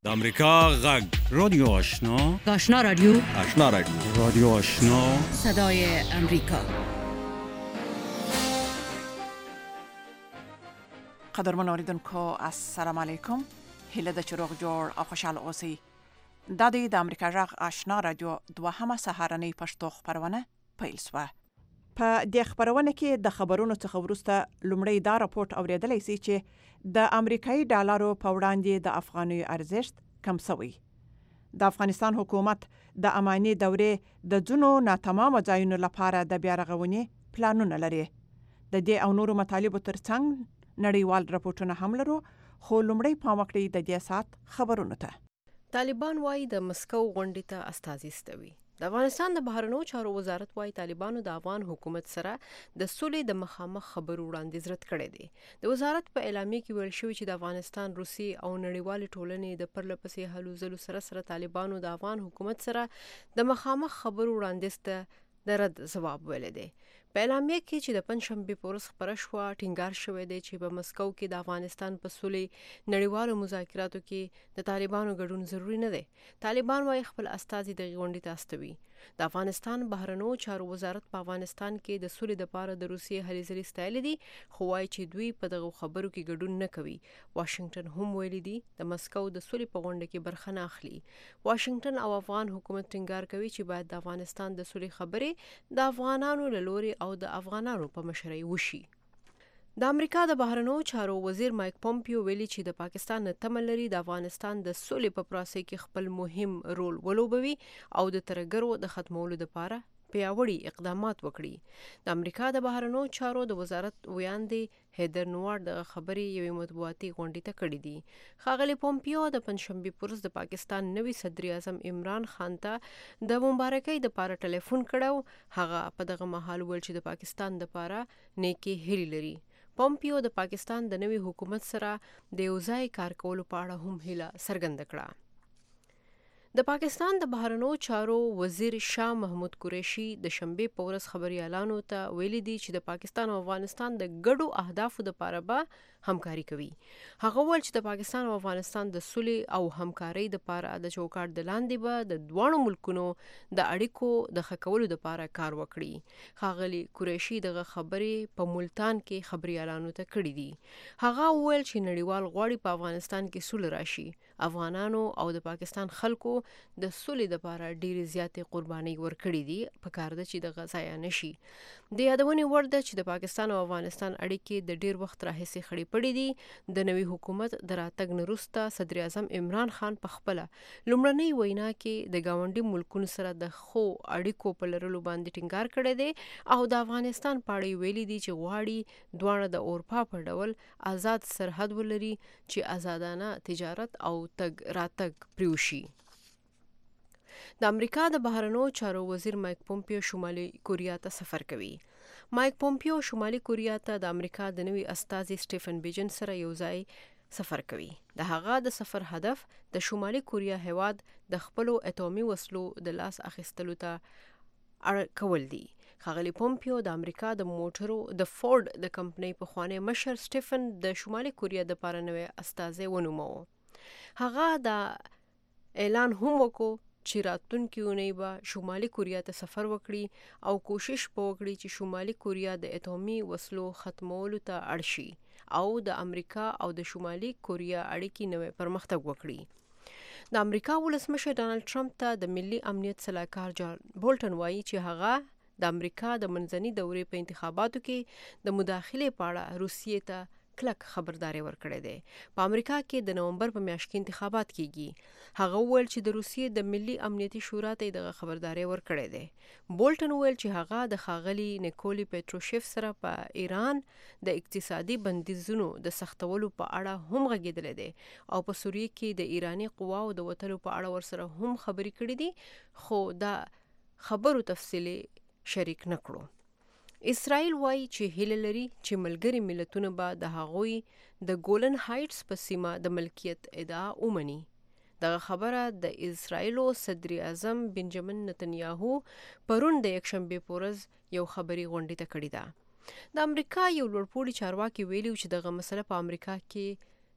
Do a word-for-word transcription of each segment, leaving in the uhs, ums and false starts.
د امریکا غږ رادیو آشنا آشنا رادیو آشنا رادیو رادیو آشنا صدای امریکا. قدرمن اوریدونکو السلام علیکم. هیله د چروغ جوړ او خوشاله اوسئ. دا د امریکا غږ آشنا رادیو دوهمه سهارنۍ پښتو خبرونه پیل شوه. په دې خبرونه کې د خبرونو څخه وروسته لومړی دا راپورټ اوریدلی سي چې د امریکایي ډالرو په وړاندې د افغاني ارزښت کم شوی. د افغانستان حکومت د اماني دورې د ځینو ناتمامو ځایونو لپاره د بیا رغونې پلانونه لري. د دې او نورو مطالبو ترڅنګ نړیوال راپورټونه هم لرو، خو لومړی پام وکړئ د دې سات خبرونو ته. طالبان وايي د مسکو غونډې ته استازي استوي. د افغانستان د بهرنیو چارو وزارت وايي طالبانو د افغان حکومت سره د سولې د مخامخ خبرو وړاندیز رد کړی دی. د وزارت په اعلامیه کې ویل شوی چې د افغانستان، روسي او نړیوالې ټولنې د پرلپسې هلو ځلو سره سره طالبانو د افغان حکومت سره د مخامخ خبرو وړاندیز ته د رد ځواب ویلی دی. په اعلامیه کې چې د پنجشنبې په ورځ خپره شوه ټینګار شوی دی چې په مسکو کې د افغانستان په سولې نړیوالو مذاکراتو کې د طالبانو ګډون ضروري نه دی. طالبان وايي خپل استازي دغې غونډې ته استوي. د افغانستان بهرنیو چارو وزارت په افغانستان کې د سولې لپاره د روسیې هلې ځلې ستایلې دي، خو وايي چې دوی په دغو خبرو کې ګډون نه کوي. واشنگټن هم ویلي دي د مسکو د سولې په غونډه کې برخه نه اخلي. واشنگټن او افغان حکومت ټینګار کوي چې باید د افغانستان د سولې خبرې د افغانانو له لوري او د افغانانو په مشرۍ وشي. د امریکا د بهرنیو چارو وزیر مایک پومپیو ویلي چې د پاکستان نه تمه لري د افغانستان د سولې په پروسه کې خپل مهم رول ولوبوي او د ترهګرو د ختمولو لپاره پیاوړي اقدامات وکړي. د امریکا د بهرنیو چارو د وزارت ویاندې هیدر نوارد د خبرې یوې مطبوعاتي غونډې ته کړې دي. ښاغلي پومپیو د پنجشنبې په ورځ د پاکستان نوي صدر اعظم عمران خان ته د مبارکۍ دپاره ټلیفون کړی. هغه په دغه مهال ویل چې د پاکستان دپاره نیکې هیلې لري. پومپیو د پاکستان د نوي حکومت سره د یو ځای کار کولو په اړه هم هیله څرګنده کړه. د پاکستان د بهرنیو چارو وزیر شاه محمود قریشي د شنبې په ورځ خبریالانو ته ویلي دي چې د پاکستان او افغانستان د ګډو اهدافو لپاره به همکاري کوي. هغه ویل چې د پاکستان او افغانستان د سولې او همکارۍ لپاره د چوکاټ د لاندې به د دواړو ملکونو د اړیکو د ښه کولو لپاره کار وکړي. ښاغلي قریشي دغه خبرې په ملتان کې خبریالانو ته کړې دي. هغه ویل چې نړیوال غواړي په افغانستان کې سوله راشي. افغانانو او د پاکستان خلکو د سولې لپاره ډېرې زیاتې قربانۍ ورکړې دي، پکار ده چې دغه ضایع نشي. د یادونې وړ ده چې د پاکستان او افغانستان اړیکې د ډېر وخت راهیسې خړې پړې دي. د نوي حکومت د راتګ نه وروسته صدر اعظم عمران خان په خپله لومړنۍ وینا کې د ګاونډي ملکونو سره د ښو اړیکو په لرلو باندې ټینګار کړی دی او د افغانستان په اړه ویلي دي چې غواړي دواړه د اروپا په ډول آزاد سرحد ولري چې آزادانه تجارت او تګ راتګ پرې وشي. د امریکا د بهرنیو چارو وزیر مایک پومپیو شمالي کوریا ته سفر کوي. مایک پومپیو شمالي کوریا ته د امریکا د نوي استازي سټیفن بیجن سره یو ځای سفر کوي. د هغه د سفر هدف د شمالي کوریا هیواد د خپلو اټومي وسلو د لاس اخیستلو ته اړ کول دي. ښاغلي پومپیو د امریکا د موټرو د فورډ د کمپنۍ پخوانی مشر سټیفن د شمالي کوریا د لپاره نوی استازی ونوموه. هغه دا اعلان هم وکړو چې راتلونکې اونۍ به شمالي کوریا ته سفر وکړي او کوشش به وکړي چې شمالي کوریا د اټومي وسلو ختمولو ته اړ شي او د امریکا او د شمالي کوریا اړیکې نوی پرمختګ وکړي. د امریکا ولسمشر ډانلډ ټرمپ ته د ملي امنیت سلاکار جان بولټن وایي چې هغه د امریکا د منځنۍ دورې په انتخاباتو کې د مداخلې په اړه روسیې ته کلک خبرداري ورکړی دی. په امریکا کې د نومبر په میاشت کې انتخابات کیږي. هغه وویل چې د روسیې د ملي امنیتي شورا ته دغه خبرداري ورکړی دی. بولټن وویل چې هغه د ښاغلي نیکولي پیټروشیف سره په ایران د اقتصادي بندیزونو د سختولو په اړه هم غږېدلی دی او په سوریه کې د ایراني قواو د وتلو په اړه ورسره هم خبرې کړې دي، خو دا خبرو تفصیلي شریک نه کړو. اسرائیل وایي چې هیله لري چې ملګري ملتونه به د هغوی د ګولن هایټس په سیمه د ملکیت ادعا ومني. دغه خبره د اسرائیلو صدر اعظم بنجامین نتنیاهو پرون د یکشنبې په ورځ یو خبري غونډې ته کړې ده. د امریکا یو لوړپوړي چارواکي ویلي چې دغه مسله په امریکا کې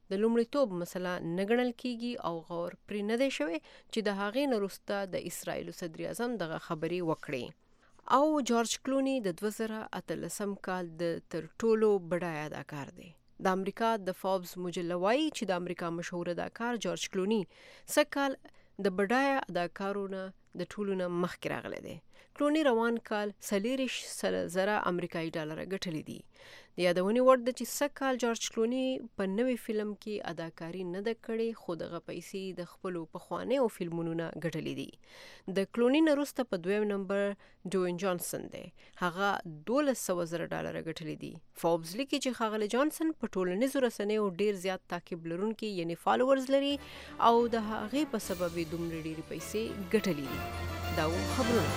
د لومړیتوب مسله نه ګڼل کیږي او غور پرې نه دی شوی چې د هغې نه وروسته د اسرائیلو صدر اعظم دغه خبرې وکړي. او جورج کلونی د دوه زره اتلسم کال د تر ټولو بډای اداکار دی. د امریکا د فوربس مجله وایي چې د امریکا مشهور اداکار جورج کلونی سږ کال د بډای اداکارونو د ټولو نه مخکې راغلی دی. کلونی روان کال څلېرویشت زره امریکایي ډالره ګټلي دي. د یادونې وړ ده چې سږ کال جورج کلونی په نوې فلم کې اداکاري نه ده کړې، خو دغه پیسې د خپلو پخوانیو فلمونو نه ګټلې دي. د کلونی نه وروسته په دویم نمبر ډوین جانسن دی. هغه دولس سوه زره ډالره ګټلي دي. فوربس لیکي چې ښاغلی جانسن په ټولنیزو رسنیو ډیر زیات تعقیب لرونکي یعنی فالوورز لري او د هغې په سبب یې دومره ډېرې پیسې ګټلې دي. دا و خبرونه.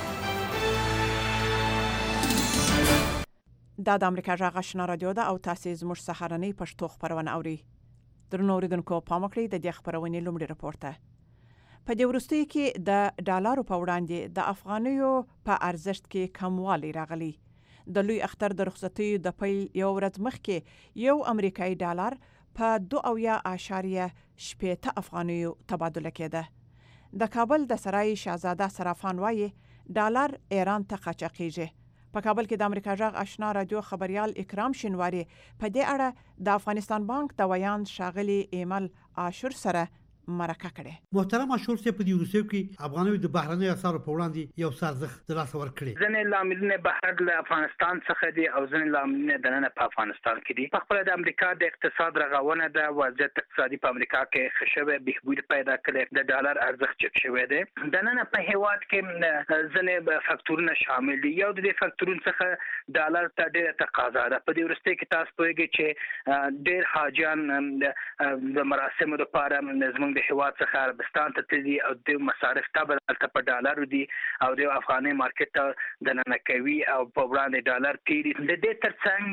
دا د امریکا غږ آشنا رادیو ده او تاسو زموږ سهارنۍ پښتو خبرونه اورئ. درنو اوریدونکو پام وکړئ د دې خبرونې لومړی راپور ته. په دې وروستیو کې د ډالرو په وړاندې د افغانیو په ارزښت کې کموالی راغلی. د لوی اختر د رخصتیو د پیل یو ورځ مخکې یو امریکایي ډالر په دوه اویا اعشاریه شپېته افغانیو تبادله کېده. د کابل د سرای شاهزاده صرافان وایي ډالر ایران ته قاچاقیږي. په کابل کې د امریکا غږ آشنا رادیو خبريال اکرام شینواری په دې اړه د افغانستان بانک د ویان شاغلي ایمل عاشور سره مرکه کړې. محترم عاشور سے په دې وروستیو کې افغانانو د بهرنۍ اسعارو په وړاندې یو سرزخ د لاس ور کړی. ځنې لاملونه بهر له افغانستان څخه دي او ځنې لاملونه دننه په افغانستان کې دي. په خپل د امریکا د اقتصاد رغونه د وضعیت اقتصادي په امریکا کې خشبه بهبود پیدا کړي. د ډالر ارزښت چپ شوی دی. دننه په هیواد کې ځنې فاکتورونه شامل دي. یو د دې فاکتورونو څخه ډالر ته ډېره تقاضا ده. په دې وروستیو کې تاسو پوهیږئ چې ډېر حاجیان د مراسمو لپاره زموږ د هیواد څخه عربستان ته تللي او د مصارف ته بدلته په ډالرو دي او د افغاني مارکیټ ته دننه کوي او په وړاندې ډالر تیري. د دې ترڅنګ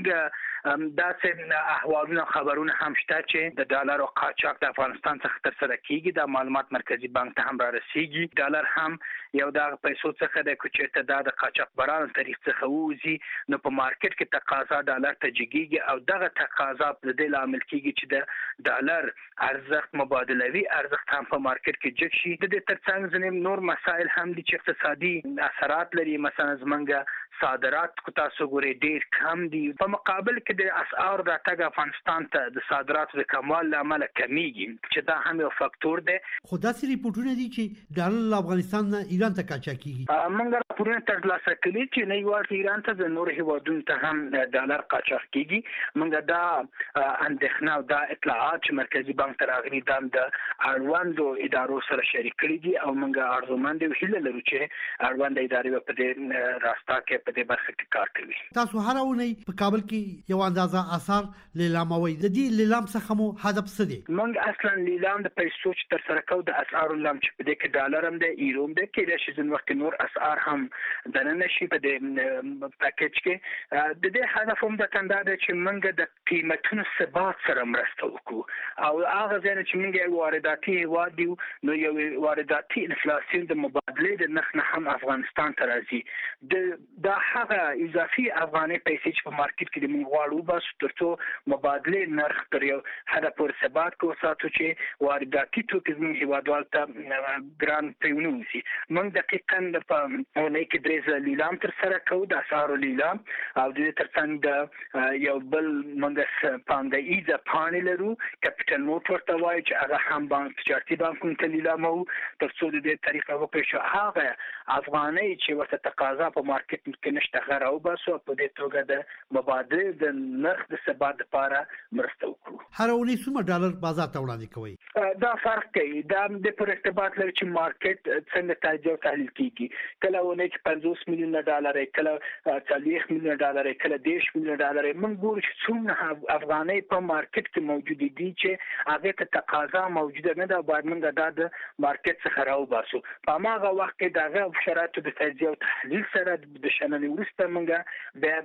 داسې احوالونه خبرونه هم شته چې د ډالر او قاچاق د افغانستان څخه ترسره کیږي. د معلومات مرکزی بانک ته هم را رسیږي. ډالر هم یو د پیسو څخه د کوچېته د قاچاق بران طریق څخه وځي نو په مارکیټ کې تقاضا ډالر ته جګیږي او دغه تقاضا په دې لامل کیږي چې د ډالر ارزښت مبادلوي ارزښت هم په مارکیټ کې جګ شي. د دې ترڅنګ ځینې نور مسایل هم دي چې اقتصادي اثرات لري. مثلا زمونږ صادرات کو تاسو ګورئ ډېر کم دي. په مقابل کې د اسعار راتګ افغانستان ته د صادراتو د کموال له امله کمیږي چې دا هم یو فاکتور دی. خو داسې ریپورټونه دي چې ډالر له افغانستان نه ایران ته قاچاقیږي. موږ راپورونه ترلاسه کړي چې نه یوازې ایران ته د نور هیوادونو ته هم ډالر قاچاق کیږي. موږ دا اندېښنه او دا اطلاعات چې مرکزی بانک ته راغلي دا د اړوندو ادارو سره شریک کړي دي او موږ ارزومند یو هیله لرو چې اړوند ادارې په دې راستا کې په دې برخه کې کار کوي. تاسو هر اونۍ په کابل کې یو اندازه اثر لیلاموي. د دې لیلام څخه مو هدف څه دی؟ موږ اصلا لیلام د پیسو چې تر سره کوو د اسعار لیلام چې په دې کې ډالر هم دی، ایرو هم دی، کېدای شي ځینې وخت نور اسعار هم دننه شي په دې پاکیج کې. د دې هدف هم د کنده دی چې موږ د قیمتونو ثبات سره مرسته وکړو او هغه ځای چې موږ یو وارداتي هیواد یو نو یو وارداتي انفلاسیون د مبادلې د نرخ نه هم افغانستان ته راځي. د دا هغه اضافي افغاني پیسې چې په مارکیټ کې د موږ غواړو بس ترڅو مبادلې نرخ تر یو حد پورې ثبات کو ساتو چې وارداتي توکي زموږ هیوادوال ته ګران پیونه وشي. موږ دقیقاً په اونۍ کې درې ځله لیلام تر سره کوو د اسعارو لیلام او د دې ترڅنګ د یو بل موږ پانګه‌ایزه پانې لرو کپټل نوټ ورته وایي چې هغه هم بانک تجارتي بانکونو ته لیلامو ترڅو د دې طریقه وکړو چې هغه افغانۍ چې ورته تقاضا په مارکیټ کې نشته هغه راوباسو په دې توګه د مبادلې د نرخ د ثبات لپاره مرسته وکړو. هر اونۍ څومره ډالر بازار ته وړاندې کوي؟ دا فرق کوي. دا د پر ارتباط لري چې مارکیټ څنګه توجه تحلیل کیږي. کله اونۍ کې پنځوس میلیونه ډالر کله څلوېښت میلیونه ډالر کله دېرش میلیونه ډالر موږ ګورو چې څومره افغانۍ په مارکیټ کې موجود دي چې هغه ته تقاضا موجوده نه ده باید موږ دا د مارکیټ څخه راوباسو. په هغه وخت کې دغه شرایطو د تجزیه او تحلیل سره د شننې وروسته موږ بیا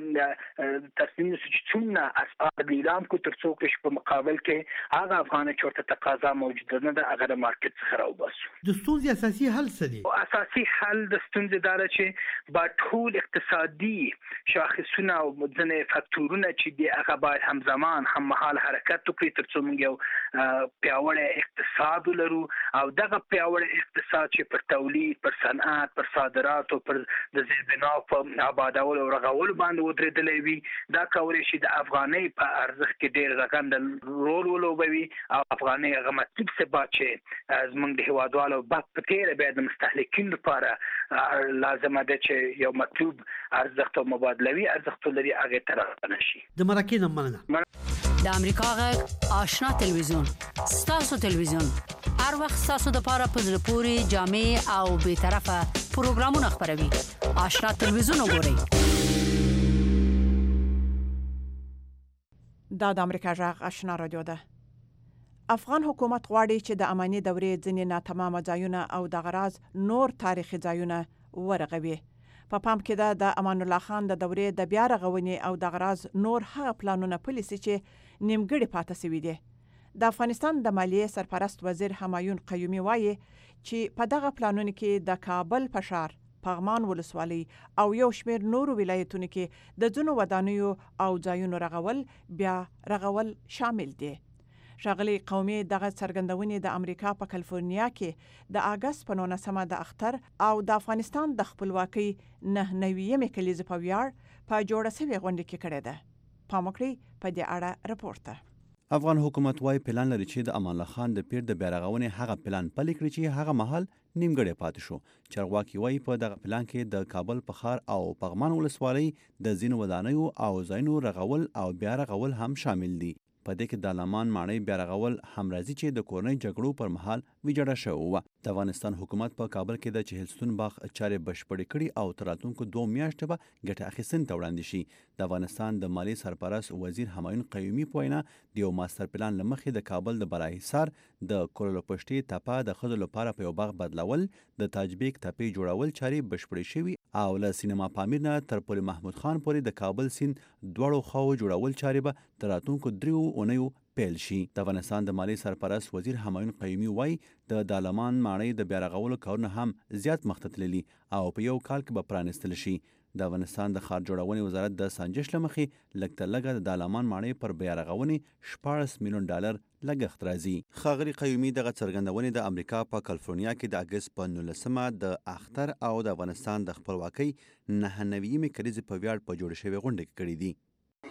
تصمیم نیسو چې څومره اسعار لیلام کو ترڅو چې په مقابل کې هغه افغانۍ چې ورته تقاضا موجوده نه ده هغه د مارکیټ څخه راوباسو. د ستونزې اساسي حل څه دی؟ اساسي حل د ستونزې دا ده چې با ټول اقتصادي شاخصونه او ځنې فاکتورونه چې دی هغه باید همزمان هم مهال حرکت وکړي ترڅو موږ یو پیاوړی اقتصاد ولرو او دغه پیاوړی اقتصاد چې پر تولید پر صنعت پر صادرات او پر د زیربنا په آبادولو او رغولو باندې ودرېدلی وي دا کولی شي د افغانۍ په ارزښت کې ډېر رغنده رول ولوبوي او افغانۍ هغه مطلوب ثبات چې زموږ د هیوادوالو بد په تېره بیا د مستهلکینو لپاره لازمه ده چې یو مطلوب ارزښت او مبادلوي ارزښت ولري هغې ته راغبنه شي. د مرکې نه مننه. د امریکا غږ آشنا تلویزیون ستاسو تلویزیون هر وخت ستاسو د پاره په زړه پورې جامع او بې طرفه پروګرامونه خپروي. آشنا تلویزیون وګورئ. دا د امریکا غږ آشنا رادیو ده. افغان حکومت غواړي چې د اماني دورې ځینې ناتمامه ځایونه او د غراز نور تاریخي ځایونه ورغوي. په پا پام کې ده د امان الله خان د دورې د بیا رغونې او د غراز نور هغه پلانونه پالیسي چې نیمګړي پاتې شوي دي. د افغانستان د مالیې سرپرست وزیر همایون قیومي وایي چې په دغه پلانونو کې د کابل په ښار پغمان ولسوالۍ او یو شمېر نورو ولایتونو کې د ځینو ودانیو او ځایونو رغول بیا رغول شامل دي. ښاغلي قومي دغه څرګندونې د امریکا په کالیفورنیا کې د اګست په نولسمه د اختر او د افغانستان د خپلواکۍ نه نویمې کلیزې په ویاړ په جوړه شوې غونډه کې کړې ده. پام وکړئ په دې اړه رپورټ ته. افغان حکومت وايي پلان لري چې د امان الله خان د پیر د بیارغونې هغه پلان پلي کړي چې هغه مهال نیمګړی پاتې شو. چرواکي وايي په دغه پلان کې د کابل په ښار او پغمان ولسوالۍ د ځینو ودانیو او ځایونو رغول او بیا رغول هم شامل دي. په دې کې د لمان ماڼۍ بیا رغول هم راځي چې د کورنۍ جګړو پر مهال ویجاړه شوې وه. د افغانستان حکومت په کابل کې د چهلستون باغ چارې بشپړې کړي او تر راتلونکو دوه میاشتې به ګټه اخیستنې ته وړاندې شي. د افغانستان د مالیې سرپرست وزیر همایون قیومي په وینا د یو ماستر پلان له مخې د کابل د بالاحصار د کورلپشتي تپه د ښځو لپاره په یو باغ بدلول، د تاجبیک تپې جوړول چارې بشپړې شوي او له سینما پامیر نه تر پل محمود خان پورې د کابل سیند دواړو خواو جوړول چارې به تر راتلونکو دریو اونیو پیل شي. د افغانستان د مالیې سرپرست وزیر همایون قیومي وایي د دالمان ماڼۍ د بیا رغولو کارونه هم زیات مخته تللي او په یو کال کې به پرانیستل شي. د افغانستان د ښار جوړونې وزارت د سنجش له مخې لږ تر لږه د دالمان ماڼۍ پر بیا رغونې شپاړس میلیون ډالر لګښت راځي. ښاغلي قیومي دغه څرګندونې د امریکا په کالیفورنیا کې د اګست په نولسمه د اختر او د افغانستان د خپلواکۍ نهه نویمې کلیزې په ویاړ په جوړه شوې غونډه کې کړي دي.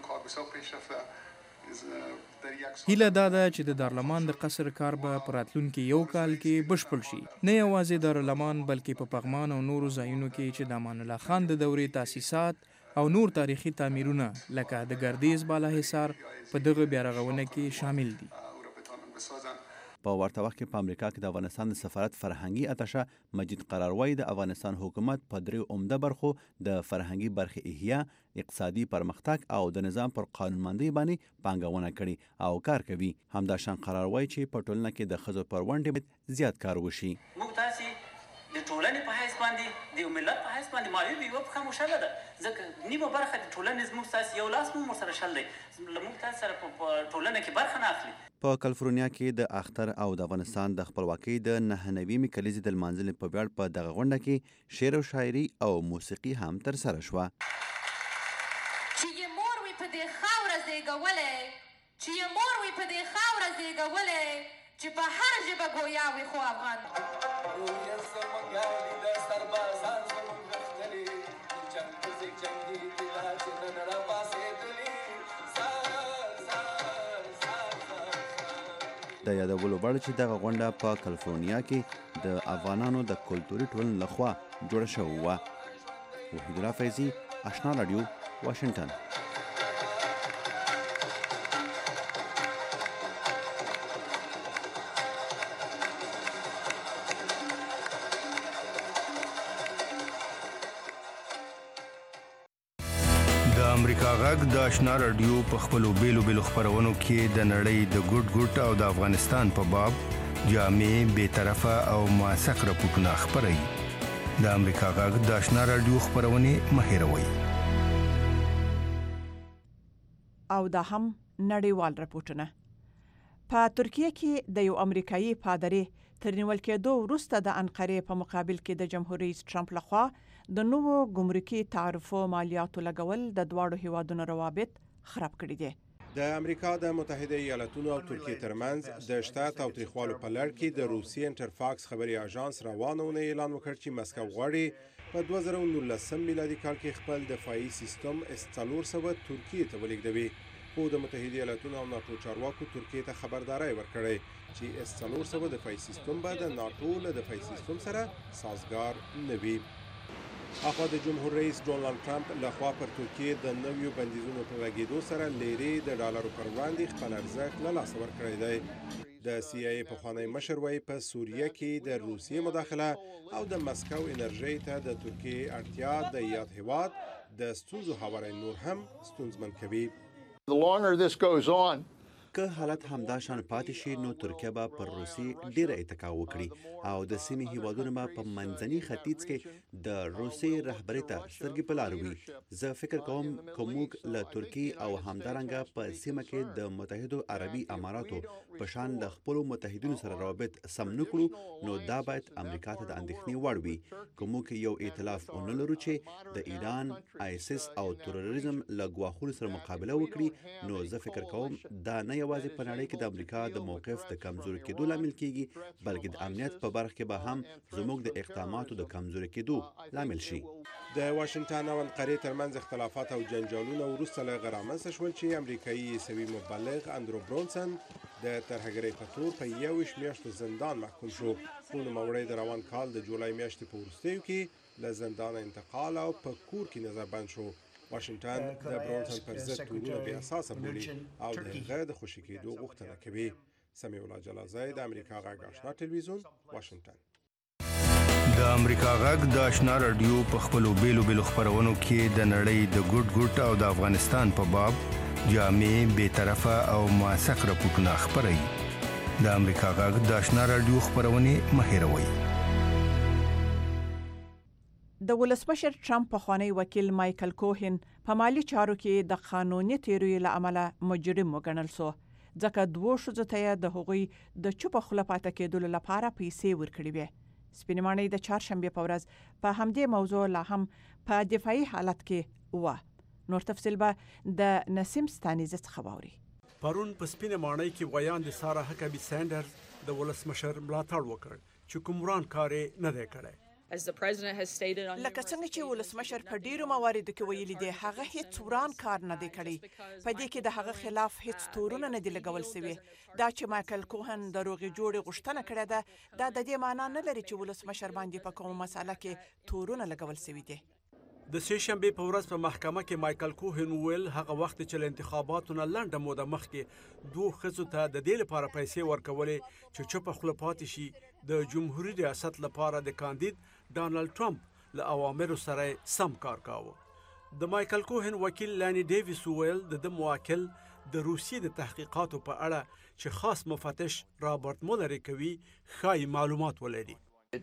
هیله دا ده چې د دارالمان د قصر کار به په راتلونکي یو کال کې بشپړ شي. نه یوازې دارالمان بلکې په پغمان او نورو ځایونو کې چې د امان الله خان د دورې تاسیسات او نور تاریخي تعمیرونه لکه د ګردیز بالاحصار په دغه بیا رغونه کې شامل دي. په ورته وخت کې په امریکا کې د افغانستان د سفارت فرهنګي اتشه مجید قراروی د افغانستان حکومت په درې عمده برخو د فرهنګي برخې احیا، اقتصادي پرمختګ او د نظام پر قانونمندۍ باندې پانګونه کړي او کار کوي. همداشان قراروی چې په ټولنه کې د ښځو پر ونډې باید زیات کار وشي. موږ تاسې د ټولنې په حیث باندې د یو ملت په حیث باندې معیوب یوه پښه مو شله ده، ځکه نیمه برخه د ټولنې زموږ ستاسې یو لاس مو ورسره شل دی، له موږ تاسې سره په ټولنه کې برخه نه اخلي. په کالیفورنیا کې د اختر او د افغانستان د خپلواکۍ د نهه نویمې کلیزې د لمانځنې په ویاړ په دغه غونډه کې شعر او شاعري او موسیقي هم ترسره شوه. چې یې مور وي په دې خاوره زیږولی، چې یې مور وي په دې خاوره زیږولی، چې په هر ژبه ګویا وي خو افغان. د یادولو وړ چې دغه غونډه په کالیفورنیا کې د افغانانو د کلتوري ټولنې لخوا جوړه شوې وه. وحید الله فیضي، آشنا رادیو، واشنګټن. د امریکا غږ د آشنا رادیو په خپلو بیلو بیلو خپرونو کې د نړۍ د ګوټ ګوټ او د افغانستان په باب جامع، بې طرفه او موثق راپورټونه خپروي. د امریکا غږ د آشنا رادیو خپرونې مه هېروئ. او دا هم نړیوال راپورټونه. په ترکیه کې د یو امریکایي پادری تر نیول کېدو وروسته د انقرې په مقابل کې د جمهور رئیس ټرمپ لخوا د نوو ګمرکي تعرفو مالیاتو لګول د دواړو هیوادونو روابط خراب کړي دي. د امریکا د متحده ایالاتونو او ترکیې ترمنځ د شته تاوتریخوالو په لړ کې د روسیې انټرفاکس خبري اژانس روانه اونۍ اعلان وکړ چې مسکو غواړي په دوه زره نولسم میلادي کال کې خپل دفاعي سیستم اس څلور سوه ترکیې ته ولېږدوي. خو د متحده ایالاتونو او ناټو چارواکو ترکیې ته خبرداری ورکړی چې اس څلور سوه دفاعي سیستم به د ناټو له دفاعي سیستم سره سازګار نه وي. اخوا د جمهور رئیس ډونالد ټرمپ لخوا پر ترکیې د نویو بندیزونو په لګېدو سره لیرې د ډالرو پر وړاندې خپل ارزښت له لاسه ورکړی دی. د سی آی ای پخوانی مشر وایي په سوریه کې د روسیې مداخله او د مسکو انرژۍ ته د ترکیې اړتیا د یاد هیواد د ستونزو هواری نور هم ستونزمن کوي. The longer this goes on, که حالت همدا شان پاتې شي نو ترکیه به پر روسیې ډیره اتکا وکړي او د سیمې هیوادونه به په منځني ختیځ کې د روسیې رهبرۍ ته سترګې په لار وي. زه فکر کوم که موږ له ترکیې او همدارنګه په سیمه کې د متحدو عربي اماراتو په شان د خپلو متحدینو سره روابط سم نه کړو نو دا باید امریکا ته د اندېښنې وړ وي. که موږ یو ائتلاف ونه لرو چې د ایران، آیسس او تروریزم له ګواښونو سره مقابله وکړي نو زه فکر کوم دا نه یوازې په نړۍ کې د امریکا د موقف د کمزوري کېدو لامل کیږي بلکې د امنیت په برخه کې به هم زموږ د اقداماتو د کمزوري کېدو لامل شي. د واشنگټن او انقرې ترمنځ اختلافات او جنجالونه وروسته له هغه رامنځته شول چې امریکایي عیسوي مبلغ اندرو برونسن د ترهګرۍ په تور په یوویشت میاشتو زندان محکوم شو. خو نوموړی د روان کال د جولای میاشتې په وروستیو کې له زندان انتقال او په کور کې نظربند شو. واشنگټن د برونسن پر ضد تورونه بې اساسه بولي او د هغه د خوشي کېدو غوښتنه کوي. سمیع الله جلازی د امریکا غږ آشنا ټلویزیون واشنگټن. د امریکا غږ د آشنا رادیو په خپلو بیلو بیلو خپرونو کې د نړۍ د ګوټ ګوټ او د افغانستان په باب جامع، بې طرفه او موثق راپورټونه خپروي. د امریکا غږ د آشنا رادیو خپرونې مه هېروئ. د ولسمشر ټرمپ پخوانی وکیل مایکل کوهن په مالی چارو کې د قانوني تیروي له امله مجرم وګڼل شو ځکه دوه ښځو ته د هغوی د چوپ خوله پاتې کېدلو لپاره پیسې ورکړې وې. سپینې ماڼۍ د چهارشنبې په ورځ په همدې موضوع لا هم په دفاعي حالت کې وه. نور تفصیل به د نسیم ستانیزه څخه واوري. پرون په سپینې ماڼۍ کې ویاندې سارا هکبي سینډرز د ولسمشر ملاتړ وکړ چې کوم وران کار یې نه دی کړی. لکه څنګه چې ولسمشر په ډیرو مواردو کې ویلي دی هغه هیڅ وران کار نه دی کړی. په دې کې د هغه خلاف هیڅ تورونه نه دي لګول شوي. دا چې مایکل کوهن د روغې جوړې غوښتنه کړې ده دا د دې معنا نه لري چې ولسمشر باندې په کومه مسله کې تورونه لګول شوي دي. د سه شنبې په ورځ په محکمه کې مایکل کوهن ویل هغه وخت چې له انتخاباتو نه لنډه موده مخکې دوه ښځو ته د دې لپاره پیسې ورکولې چې چوپه خوله پاتې شي د جمهوریت ریاست لپاره د کاندید ډانلډ ټرمپ له اوامرو سره سم کار کاوه. د مایکل کوهن وکیل لانی ډیویس ویل د د موکل د روسیې د تحقیقاتو په اړه چې خاص مفتش رابرټ مولر کوي ښایي معلومات ولري.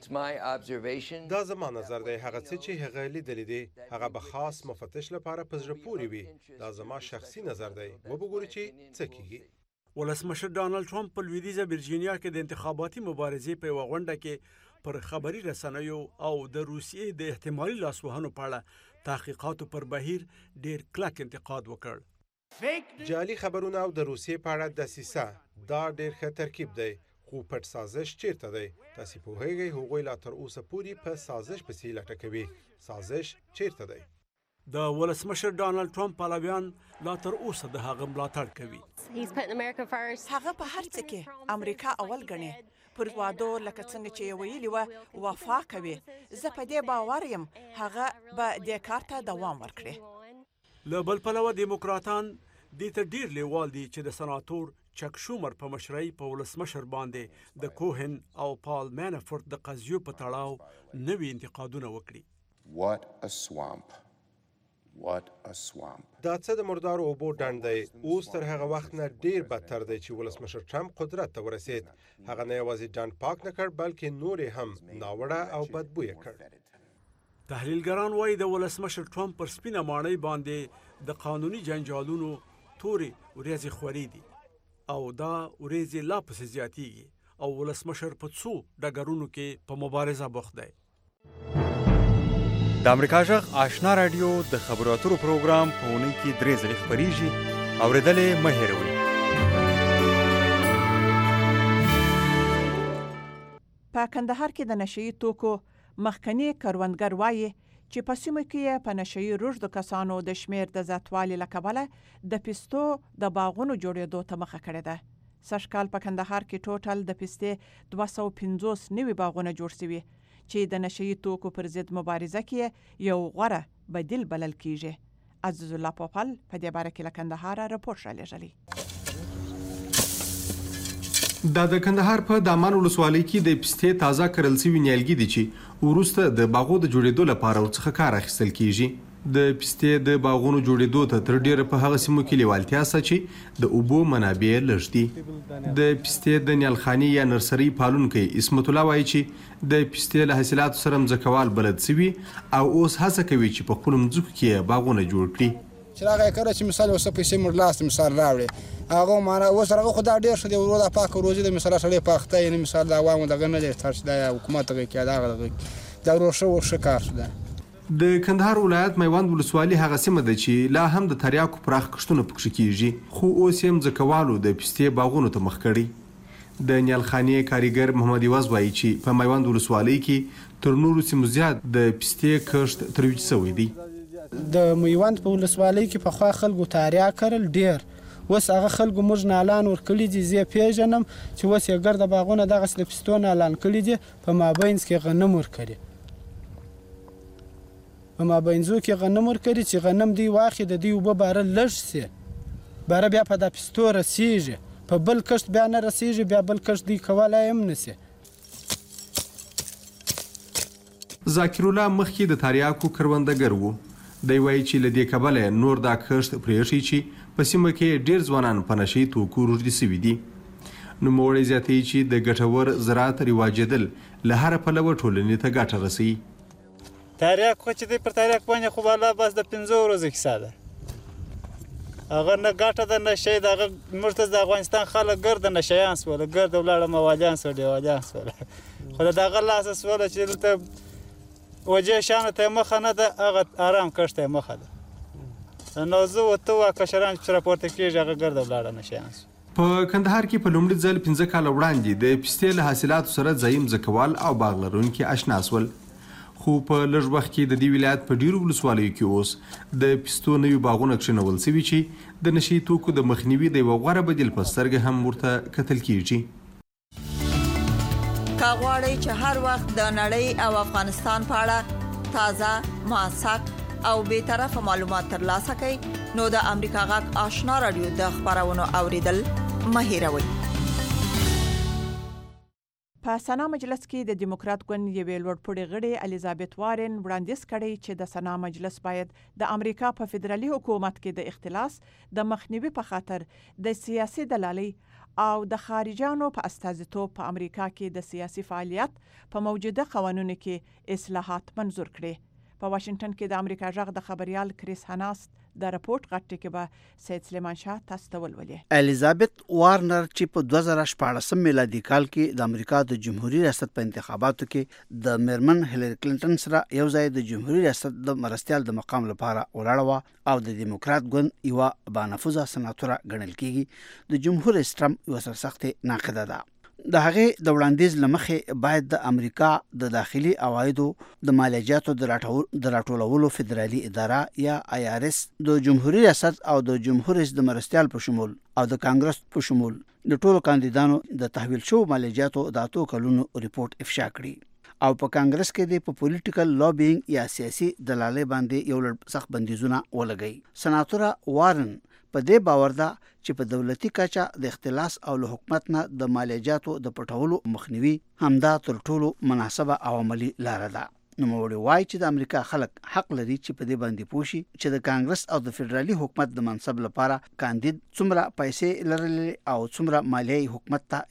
دا زما نظر دی. هغه څه چې هغه لیدلی دی هغه به خاص مفتش لپاره په زړه پورې وي. دا زما شخصي نظر دی. وبګورئ چې څه کیږي. ولسمشر ډانلډ ټرمپ په لویدیځه ورجینیا کې د انتخاباتي مبارزې په یوه غونډه کې پر خبري رسنیو او د روسیې د احتمالي لاسوهنو په اړه تحقیقاتو پر بهیر ډیر کلک انتقاد وکړ. جعلي خبرونه او د روسیې په اړه دسیسه دا ډیر ښه ترکیب دی. خو پټ سازش چیرته دی؟ تاسو پوهیږئ هغوی لا تر اوسه پورې په سازش پسې لټه کوي. سازش چیرته دی؟ د ولسمشر ډانلډ ټرمپ پلویان لا تر اوسه د هغه ملاتړ کوي. هغه په هر څه کې امریکا اول ګڼي. پر وادو لکه څنګه چې ویلي و وفا کوي. زه په دې باور یم هغه به دې کار ته دوام ورکړي. له بل پلوه دیموکراتان دې ته ډیر لیوال دي چې د سناتور چک شومر په مشرۍ په ولسمشر باندې د کوهن او پال مانافورت د قضیو په تړاو نوي انتقادونه وکړي. What a swamp. What a swamp. دا څه د مردارو اوبو ډنډ دی. اوس تر هغه وخت نه ډیر بدتر دی چې ولسمشر ټرمپ قدرت ته ورسید. هغه نه یوازې ډنډ پاک نه کړ بلکې نور هم ناوړه او بدبویه کړ. تحلیلګران وایي د ولسمشر ټرمپ پر سپینه ماڼۍ باندې د قانوني جنجالونو تورې ورېځې خورې دي او دا ورېځې لا پسې زیاتیږي او ولسمشر په څو ډګرونو کې په مبارزه بوخت دی. د امریکا جغ آشنا رادیو د خبرو اترو پروګرام په اونۍ کې درې ځلې خپریږي. اورېدلې مه هېروئ. په کندهار کې د نشئی توکو مخکنی کروندګر وایي چې په سیمه کې په نشئی روږدو کسانو د شمیر د زیاتوالي له کبله د پستو د باغونو جوړېدو ته مخه کړې ده. سږکال په کندهار کې ټوټل د پستې دوه سوه پنځوس نوي باغونه جوړ شوي چې د نشئی توکو پر ضد مبارزه کې یو غوره بدیل بلل کیږي. عزیز الله پوپل په دې باره کې له کندهار راپور رالیږلی. دا د کندهار په دامان ولسوالۍ کې د پستې تازه کرل شوي نیالګي دي چې وروسته د باغو د جوړېدو لپاره ورڅخه کار اخیستل کیږي. د پستې د باغونو جوړېدو ته تر ډیره په هغه سیمو کې لیوالتیا شته چې د اوبو منابع لږ دي. د پستې د نیالخانې یا نرسرۍ پالونکی اسمت الله وایي چې د پستې له حاصلاتو سره مځکوال بلد شوي او اوس هڅه کوي چې په خپلو مځکو کې باغونه جوړ کړي. چې هغه کړه چې مثال اوس پیسې مور لاس مثال راوړي هغه معنا اوس هغه خدای ډیر شو دی ورو د پاک روزي د مثال سره پاخته یعنی مثال دا وامه دغه نه لري ترڅ د حکومت کې دا دا روشه ورشکار ده. د کندهار ولایت میوند ولسوالۍ هغه سیمه ده چې لا هم د تریاکو پراخ کښتونه پکښې کیږي خو اوس یې مځکوالو د پستې باغونو ته مخ کړي. د نیالخانې کاریګر محمد یوز وایي چې په میوند ولسوالۍ کې تر نورو سیمو زیات د پستې کښت ترویج شوی دی. د میوند په ولسوالۍ کې پخوا خلکو تاریا کرل ډیر اوس هغه خلکو موږ نالان ورکړي دي. زه پیژنم چې اوس یې ګرده باغونه دغسې د پستو نالان کړي دي. په مابینځ کې غنم ورکړي په مابینځو کې غنم ورکړي چې غنم دوی واخلي د دوی اوبه باره لږ سي باره بیا په دا پستو رسیږي په بل کښت بیا نه رسیږي بیا بل کښت دوی کولی هم نه سي. ذاکر الله مخکې د تریاکو کروندګر و. دی وایي چې له دې کبله نور دا کښت پرېښي چې په سیمه کې ډېر ځوانان په نشهیي توکو روږدي شوي دي. نوموړی زیاتوي چې د ګټور زراعت رواجېدل له هره پلوه ټولنې ته ګټه رسوي. تریاک خو چې دی پر تریاک باندې خو بالا بس د پنځو ورځو کیسه ده هغه نه ګټه ده نه شی د هغه موږ ته د افغانستان خلک ګرده نشیان سوله ګرده ولاړه موالیان سوله دیوالیان سوله خو د هغه لاسه سوله چې دلته وجه شانو ته مخه نه ده هغه آرام کښت ته مخه ده نو زه ورته وه کشران چې راپورته کېږي هغه ګرده ولاړه نشیان سو. په کندهار کې په لومړي ځل پنځه کاله وړاندې د پستې له حاصلاتو سره ځایي مځکوال او باغ لرونکي اشنا شول خو په لږ وخت کې د دې ولایت په ډیرو ولسوالیو کې اوس د پستو نوي باغونه کښېنول شوي چې د نشهیي توکو د مخنیوي د یوه غوره بدیل په سترګه هم ورته کتل کیږي. که غواړئ چې هر وخت د نړۍ او افغانستان په اړه تازه موثق او بیطرفه معلومات ترلاسه کړئ نو د امریکا غږ آشنا رادیو د خبرونو اوریدل مه هېروئ. په سنا مجلس کې د دیموکرات ګوند یوې لوړپوړې غړې الیزابت وارن وړاندیز کړی چې د سنا مجلس باید د امریکا په فدرالي حکومت کې د اختلاس د مخنیوي په خاطر د سیاسي دلالۍ او د خارجانو په استازیتوب په امریکا کې د سیاسي فعالیت په موجوده قوانینو کې اصلاحات منظور کړي. په واشنگټن کې د امریکا غږ د خبريال کریس هناست د رپورت غټ کې به سید سلیمان شاه تاسو ته ولولي. الیزابت وارنر چې په دوه زره شپاړسم میلادي کال کې د امریکا د جمهوریت ریاست په انتخاباتو کې د میرمن هیلری کلینټن سره یو ځای د جمهوریت ریاست د مرستيال د مقام لپاره ولاړه او د دیموکرات ګوند یو بانفوذه سناتوره ګڼل کیږي. د جمهوریت ټرمپ یو سرسخت ناقده ده. د هغه د وړاندیز لمخې باید د امریکا د داخلي عوایدو د مالیاتو د راټولولو فدرالي اداره یا آی آر اس د جمهوریت ریاست او د جمهوریت د مرستيال په شمول او د کانګرس په شمول د ټولو کاندیدانو د تحویل شو مالیاتو د اتو کلونو ریپورت افشا کړي او په کانګرس کې د پولیټیکل لابینګ یا سیاسي دلالۍ باندې یو لړ سخت بندیزونه ولګي. سناتوره وارن په دې باور ده چې په دولتي کچه د اختلاس او له حکومت نه د مالیاتو د پټولو مخنیوي همدا تر ټولو مناسبه او عملی لار ده. نوموړي وایي چې د امریکا خلک حق لري چې په دې باندې پوه شي چې د کانګرس او د فدرالي حکومت د منصب لپاره کاندید څومره پیسې لرلې او څومره مالیه حکومت ته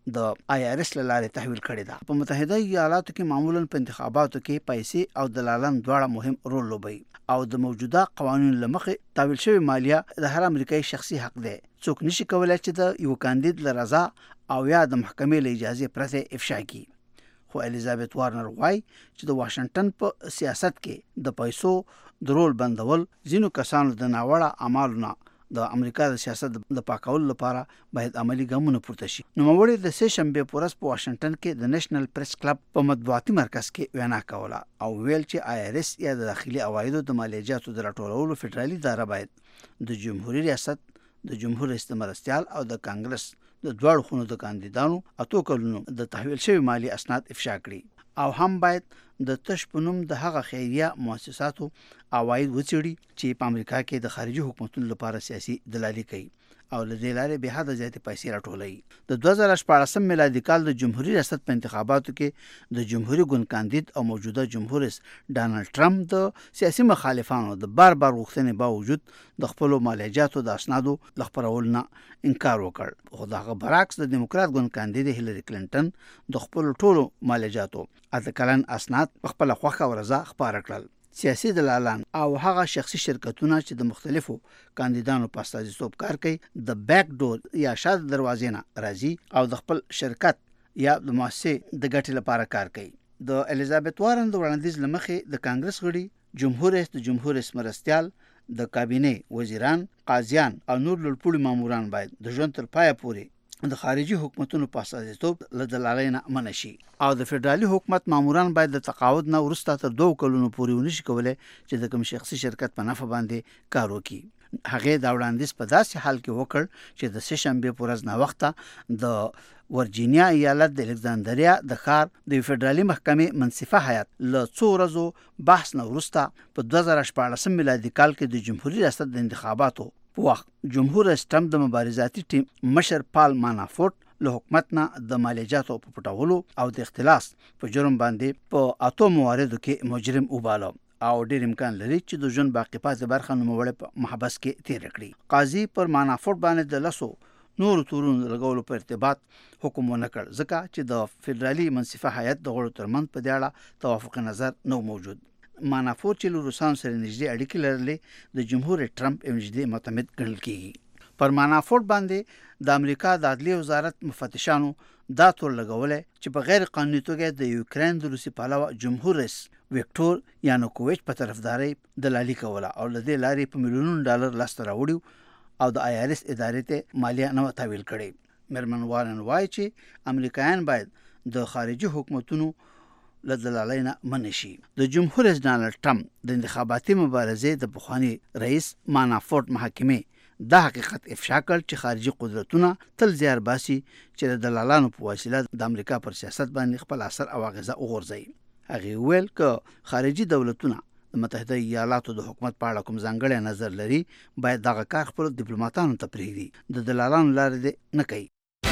د آی آر اس لاره تحویل کړې ده. په متحده ایالاتو کې معمولا په انتخاباتو کې پیسې او دلالان دواړه مهم رول لوبوي او د موجوده قوانینو لمخې تحویل شوی مالیه د هر امریکایي شخصي حق دی. څوک نشي کولای چې د یو کاندید لرضا او یا د محکمې له اجازه پرته افشا کړي. خو الیزابت وارنر وایي چې د واشنگټن په سیاست کې د پیسو د رول بندول ځینو کسانو د ناوړه اعمالو د امریکا د سیاست د پاکولو لپاره باید عملی ګامونه پورته شي. نوموړي د سه شنبه پورس په واشنگټن کې د نېشنل پریس کلب په مطبوعاتي مرکز کې وینا کوله او ویل چې آی آر اس یا د داخلي عوایدو د مالیاتو د راټولولو فدرالي اداره باید د جمهوریت ریاست د جمهور رئیس مرستيال او د کانګرس د دواړو خونو د کاندیدانو اتو کلونو د تحویل شوی مالی اسناد افشا کړي او هم باید د تش پنوم د هغه خیریه مؤسساتو عواید وڅېړي چې په امریکا کې د خارجي حکومتونو لپاره سیاسي دلالي کوي او له دې لارې به حد زیاتې پیسې راټولوي. د دوه زره شپاړسم میلادي کال د جمهوریت ریاست په انتخاباتو کې د جمهوریت ګوند کاندید او موجوده جمهور رئیس ډانلډ ټرمپ د سیاسي مخالفانو د بار بار غوښتنې باوجود د خپل مالیاتو د اسنادو لخپرولو نه انکار وکړ. خو دغه برعکس د دیموکرات ګوند کاندید هیلری کلینټن د خپل ټولو مالیاتو اته کلن اسناد په خپل خوښه او رضا خپاره کړل. سیاسي دلالان او هغه شخصي شرکتونه چې د مختلفو کاندیدانو په استازیتوب کار کوي د بیک ډور یا شاده دروازې نه راځي او د خپل شرکت یا د مؤسسې د ګټې لپاره کار کوي. د الیزابت وارن د وړاندیز لمخې د کانګرس غړي، جمهور رئیس د جمهور رئیس مرستيال، د کابینې وزیران، قاضیان او نور لوړپوړي ماموران باید د ژوند تر پایه پورې د خارجي حکومتونو په استازیتوب له دلالۍ نه منع شي او د فدرالي حکومت ماموران باید د تقاعد نه وروسته تر دوه کلونو پورې ونشي کولای چې د کوم شخصي شرکت په نفع باندې کار وکړي. هغه دا وړاندیز په داسې حال کې وکړ چې د سه شنبه په ورځ نه وخته د ورجینیا ایالت د الکساندریا د ښار د فدرالي محکمې منصفه هیئت له څو ورځو بحث نه وروسته په دوه زره شپاړسم میلادي کال کې د جمهوریت ریاست د انتخاباتو په وخت جمهور رئیس ټرمپ د مبارزاتي ټیم مشر پال مانافورټ له حکومت نه د مالیاتو په پټولو او د اختلاس په جرم باندې په اتو مواردو کې مجرم وباله او ډېر امکان لري چې د ژوند باقی پاتې برخه نوموړی په محبس کې تیر کړي. قاضي پر مانافورټ باندې د لسو نور تورون لګولو په ارتباط حکم ونه کړ ځکه چې د فدرالي منصفه هیئت د غړو ترمنځ په دې اړه توافق نظر نه موجود. مانافورټ چې له روسانو سره نږدې اړیکې لرلې د جمهور ټرمپ نږدې معتمد ګڼل کیږي. پر مانافورټ باندې د امریکا د عدلیې وزارت مفتشانو دا تور لګولې چې په غیر قانوني توګه د یوکرين د روسي پلوه جمهور رئیس ویکټور یانوکوویچ په طرفداري دلالي کوله او له دې لارې په میلیونونو ډالر لاس ته راوړي او د آی آر اس ادارې ته مالیه نه تحویل کړي. مرمن وارن وایي چې امریکایان باید د خارجي حکومتونو له دلالۍ نه منع شي. د جمهور رئیس ډانلډ ټرمپ د انتخاباتي مبارزې د پخواني رئیس مانافورټ محکمې دا حقیقت افشا کړ چې خارجي قدرتونه تل زیار باسي چې د دلالانو په وسیله د امریکا پر سیاست باندې خپل اثر او اغیزه وغورځوي. هغه ویل چې خارجي دولتونه د متحده ایالاتو د حکومت په اړه کوم ځانګړی نظر لري باید دغه کار خپل ډیپلوماټانو ته پرېږدي، د دلالانو لارې دې نه کوي.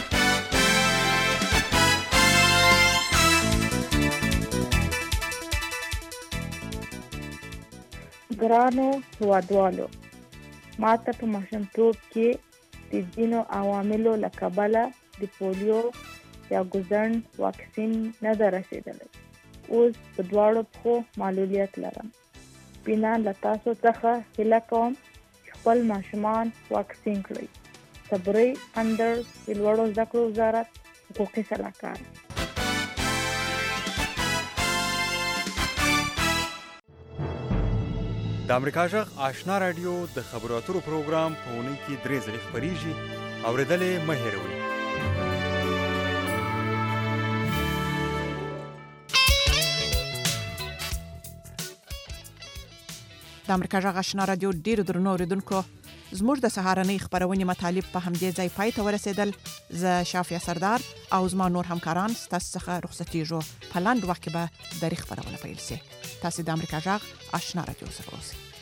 ګرانو هیوادوالو، ما ته په ماشومتوب کې د ځینو عواملو له کبله د پولیو یا ګوزڼ واکسین نه ده رسېدلی. اوس په دواړو پښو معلولیت لرم. بینا له تاسو څخه هیله کوم چې خپل ماشومان واکسین کړئ. صبري اندر د لوړو زده کړو وزارت حقوقي سلاکار. د امریکا جغ آشنا رادیو د خبرو اترو پروګرام په اونۍ کې درې ځلې خپریږي. اورېدلې مه هېروئ. د امریکا جغ آشنا رادیو ډیرو درنو اوریدونکو، زموږ د سهارنۍ خبرونې مطالب په همدې ځای پای ته ورسېدل. زه شافیه سردار او زما نور همکاران ستاسو څخه رخصتېږو. په لاندې وخت کې به درې خبرونه پیل شي. تاسو د امریکا جغ آشنا رادیو سره اوسئ.